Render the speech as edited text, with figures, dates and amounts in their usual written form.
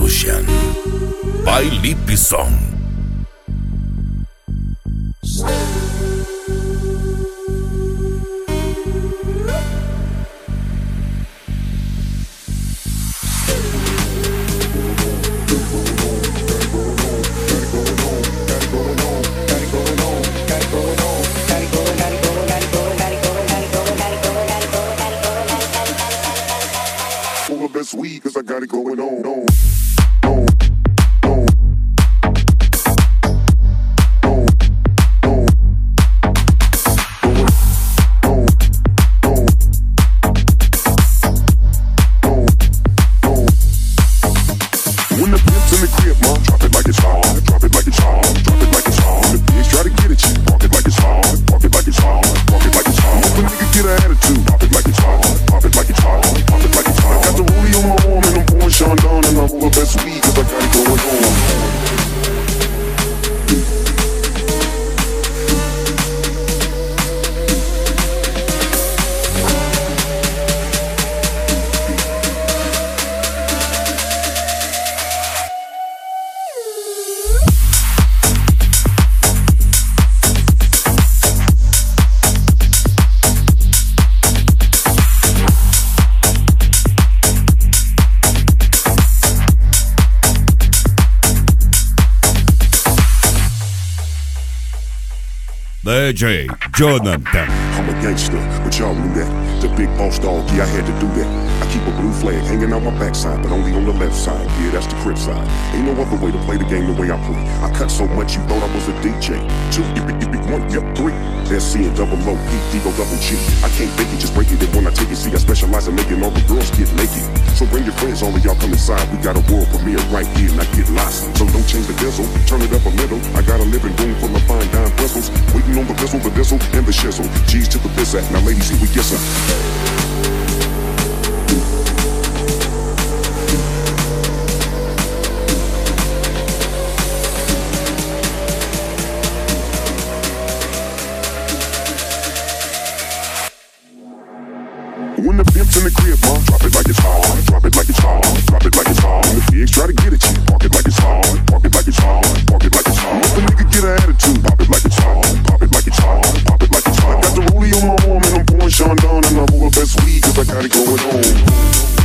Revolution by Lippy Song. Best weed, cause I got it going on. When the pimp's in the crib, ma, drop it like it's hot, drop it like it's hot, drop it like it's hot. When the pigs try to get at you, park it like it's hot, park it like it's hot, park it like it's hot. If a nigga get an attitude, pop it like it's hot, pop it like it's hot, pop it like it's hot. I got the rollie on my arm and I'm pouring Sean down and I'm over best weed cause I got it going on. DJ Jonathan. I'm a gangster, but y'all knew that. The big boss dog, yeah, I had to do that. I keep a blue flag hanging out my backside, but only on the left side. Yeah, that's the crib side. Ain't no other way to play the game the way I play. I cut so much you thought I was a DJ. 2, 1, yep, 3. SC and double O, E, D, O, double G. I can't fake it, just break it. And when I take it, see, I specialize in making all the girls get naked. So bring your friends, all of y'all come inside. We got a world premiere right here, and I get lost. So don't change the diesel, turn it up a little. I got a living room full of fine dime bristles. Waiting on the whistle, and the shizzle. G's to the piss act, now ladies, here we get some. When the pimp's in the crib, ma, drop it like it's hot, drop it like it's hot, drop it like it's hot. When the pigs try to get at you, park it like it's hot, park it like it's hot, park it like it's hot. If a nigga get an attitude, pop it like it's hot, pop it like it's hot, pop it like it's hot. I got the rollie on my arm and I'm pouring Sean down and I'm over best weed cause I got it going on.